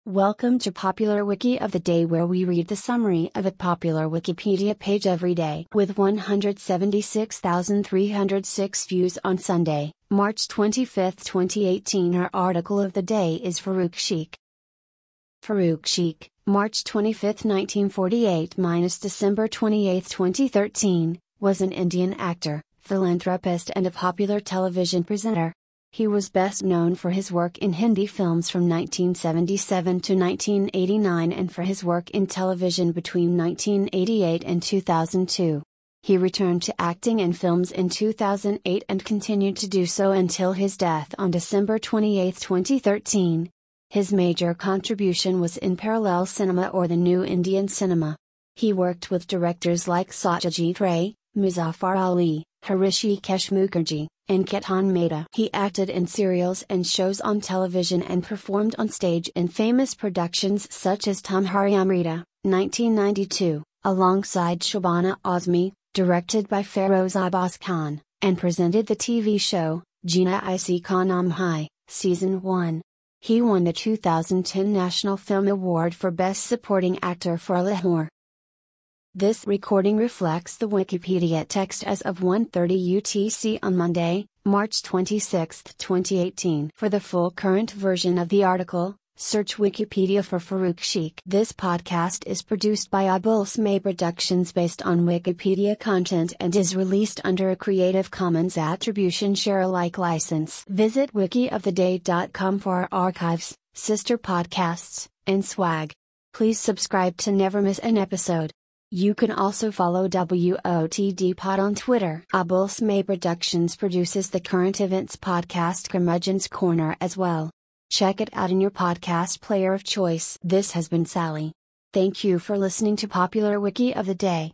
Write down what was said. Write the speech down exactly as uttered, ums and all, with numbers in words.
Welcome to Popular Wiki of the Day, where we read the summary of a popular Wikipedia page every day. With one hundred seventy-six thousand three hundred six views on Sunday, March twenty-fifth, twenty eighteen, our article of the day is Farooq Sheikh. Farooq Sheikh, March twenty-fifth, nineteen forty-eight - December twenty-eighth, twenty thirteen, was an Indian actor, philanthropist and a popular television presenter. He was best known for his work in Hindi films from nineteen seventy-seven to nineteen eighty-nine and for his work in television between nineteen eighty-eight and two thousand two. He returned to acting in films in two thousand eight and continued to do so until his death on December twenty-eighth, twenty thirteen. His major contribution was in parallel cinema or the New Indian Cinema. He worked with directors like Satyajit Ray, Muzaffar Ali, Hrishikesh Mukherjee, and Ketan Mehta. He acted in serials and shows on television and performed on stage in famous productions such as Tumhari Amrita, nineteen ninety-two, alongside Shabana Azmi, directed by Feroz Abbas Khan, and presented the T V show, Jeena Isi Ka Naam Hai, Season one. He won the two thousand ten National Film Award for Best Supporting Actor for Lahore. This recording reflects the Wikipedia text as of one thirty U T C on Monday, March twenty-sixth, twenty eighteen. For the full current version of the article, search Wikipedia for Farooq Sheikh. This podcast is produced by Abul Smay Productions based on Wikipedia content and is released under a Creative Commons Attribution Share Alike license. Visit wiki of the day dot com for our archives, sister podcasts, and swag. Please subscribe to never miss an episode. You can also follow W O T D Pod on Twitter. Abul Smay Productions produces the current events podcast Curmudgeon's Corner as well. Check it out in your podcast player of choice. This has been Sally. Thank you for listening to Popular Wiki of the Day.